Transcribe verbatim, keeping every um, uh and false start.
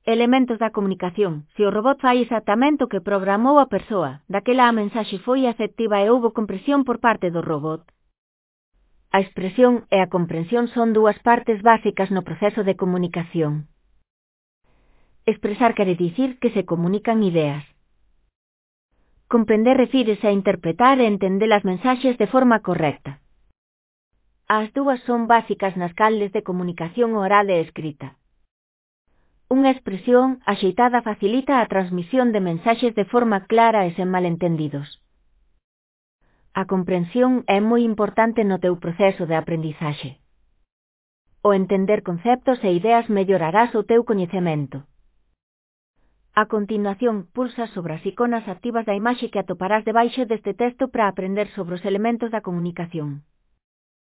Elementos da comunicación. Se o robot fai exactamente o que programou a persoa, daquela a mensaxe foi efectiva e houbo comprensión por parte do robot. A expresión e a comprensión son dúas partes básicas no proceso de comunicación. Expresar quere dicir que se comunican ideas. Comprender refírese a interpretar e entender as mensaxes de forma correcta. As dúas son básicas nas canles de comunicación oral e escrita. Unha expresión axeitada facilita a transmisión de mensaxes de forma clara e sen malentendidos. A comprensión é moi importante no teu proceso de aprendizaxe. O entender conceptos e ideas mellorarás o teu coñecemento. A continuación, pulsa sobre as iconas activas da imaxe que atoparás debaixo deste texto para aprender sobre os elementos da comunicación.